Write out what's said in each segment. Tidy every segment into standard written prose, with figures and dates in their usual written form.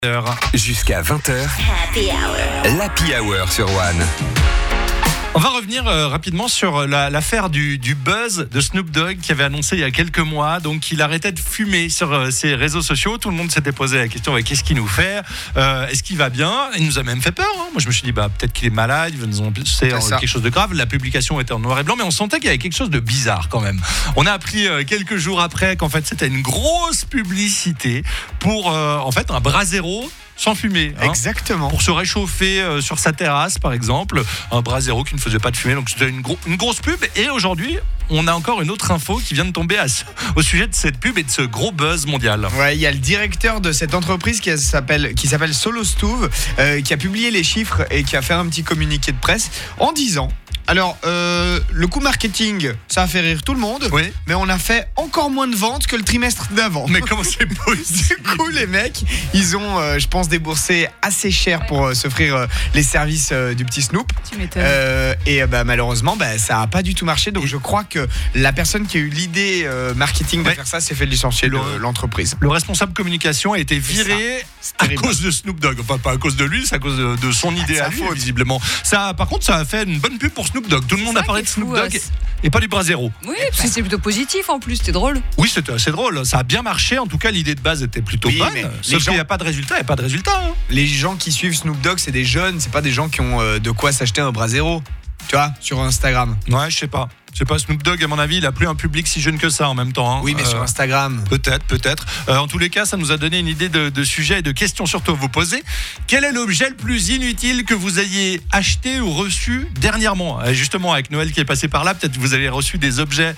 Jusqu'à 20h, l'Happy Hour sur One. On va revenir rapidement sur l'affaire du buzz de Snoop Dogg qui avait annoncé il y a quelques mois donc qu'il arrêtait de fumer sur ses réseaux sociaux. Tout le monde s'était posé la question qu'est-ce qu'il nous fait, est-ce qu'il va bien? Il nous a même fait peur, hein. Moi je me suis dit peut-être qu'il est malade, il va nous annoncer quelque chose de grave. La publication était en noir et blanc, mais on sentait qu'il y avait quelque chose de bizarre quand même. On a appris quelques jours après qu'en fait c'était une grosse publicité pour en fait un Brasero sans fumer, hein. Exactement. Pour se réchauffer sur sa terrasse, par exemple. Un Brasero qui ne faisait pas de fumée. Donc, c'était une grosse pub. Et aujourd'hui, on a encore une autre info qui vient de tomber au sujet de cette pub et de ce gros buzz mondial. Ouais, il y a le directeur de cette entreprise qui s'appelle Solo Stove, qui a publié les chiffres et qui a fait un petit communiqué de presse en disant... Alors, le coût marketing, ça a fait rire tout le monde, oui. Mais on a fait encore moins de ventes que le trimestre d'avant. Mais comment c'est possible? Du coup, les mecs, ils ont, je pense, déboursé assez cher pour s'offrir les services du petit Snoop. Tu m'étonnes. Et malheureusement, ça n'a pas du tout marché. Donc, je crois que la personne qui a eu l'idée marketing de faire ça s'est fait licencier de l'entreprise. Le responsable communication a été viré à cause de Snoop Dogg. Enfin, pas à cause de lui, c'est à cause de son idée à lui, visiblement. Par contre, ça a fait une bonne pub pour Snoop Dogg. Tout le monde a parlé de Snoop Dogg et pas du Brasero. Oui, parce que c'est plutôt positif en plus, c'était drôle. Oui, c'était assez drôle. Ça a bien marché. En tout cas, l'idée de base était plutôt bonne. Sauf qu'il n'y a pas de résultat, il n'y a pas de résultat. Hein. Les gens qui suivent Snoop Dogg, c'est des jeunes, c'est pas des gens qui ont de quoi s'acheter un Brasero. Tu vois, sur Instagram. Ouais, je sais pas. Snoop Dogg, à mon avis, il a plus un public si jeune que ça en même temps. Hein. Oui, mais sur Instagram. Peut-être. En tous les cas, ça nous a donné une idée de sujets et de questions surtout à vous poser. Quel est l'objet le plus inutile que vous ayez acheté ou reçu dernièrement? Justement, avec Noël qui est passé par là, peut-être que vous avez reçu des objets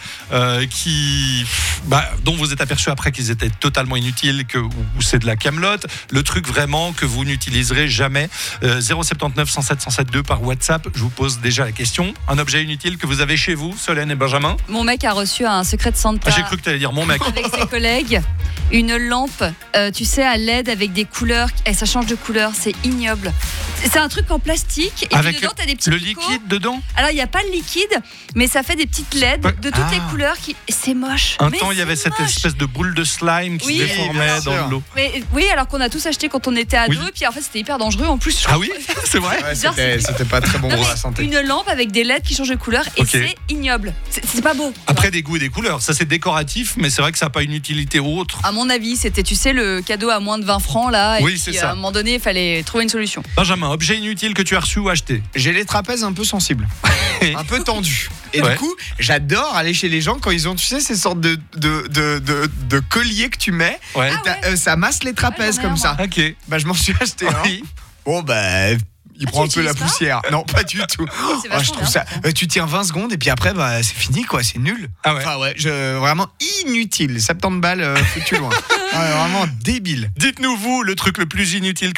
dont vous êtes aperçu après qu'ils étaient totalement inutiles, ou c'est de la camelote. Le truc vraiment que vous n'utiliserez jamais. 079 107 107 par WhatsApp. Je vous pose déjà la question. Un objet inutile que vous avez chez vous, Solène et Benjamin? Mon mec a reçu un secret de Santa. J'ai cru que tu allais dire mon mec. Avec ses collègues, une lampe, tu sais, à LED avec des couleurs, et ça change de couleur, c'est ignoble. C'est un truc en plastique, et avec puis dedans, t'as des petits le picots. liquide dedans? Alors, il n'y a pas le liquide, mais ça fait des petites LED de toutes les couleurs. C'est moche. Un temps, il y avait cette espèce de boule de slime qui se déformait dans l'eau. Oui, alors qu'on a tous acheté quand on était ados, et puis en fait, c'était hyper dangereux en plus. Ah oui, c'est vrai. Ouais, c'était pas très bon pour la santé. Une lampe avec des LED qui changent de couleur, et c'est ignoble. C'est pas beau. Après, des goûts et des couleurs, ça c'est décoratif, mais c'est vrai que ça n'a pas une utilité autre. À mon avis, c'était, tu sais, le cadeau à moins de 20 francs là. Oui, et c'est puis, ça. À un moment donné, il fallait trouver une solution. Benjamin, objet inutile que tu as reçu ou acheté? J'ai les trapèzes un peu sensibles, un peu tendus. Et du coup, j'adore aller chez les gens quand ils ont, tu sais, ces sortes de colliers que tu mets. Ouais. Et ça masse les trapèzes comme ça. Ok. Je m'en suis acheté un. Oui. Bon, il prend un peu la poussière. Non, pas du tout. Je trouve ça. Tu tiens 20 secondes et puis après, c'est fini, quoi. C'est nul. Ah ouais. Enfin, vraiment inutile. 70 balles foutu loin. Vraiment débile. Dites-nous, vous, le truc le plus inutile